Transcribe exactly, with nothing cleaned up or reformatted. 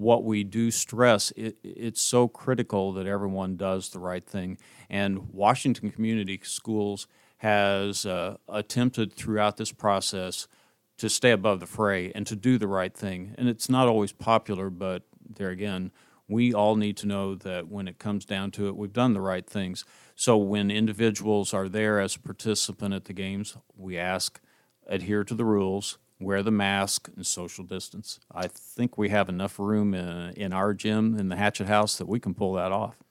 what we do stress, it, it's so critical that everyone does the right thing. And Washington Community Schools has uh, attempted throughout this process to stay above the fray and to do the right thing. And it's not always popular, but there again, we all need to know that when it comes down to it, we've done the right things. So when individuals are there as a participant at the games, we ask, adhere to the rules, wear the mask, and social distance. I think we have enough room in, in our gym in the Hatchet House that we can pull that off.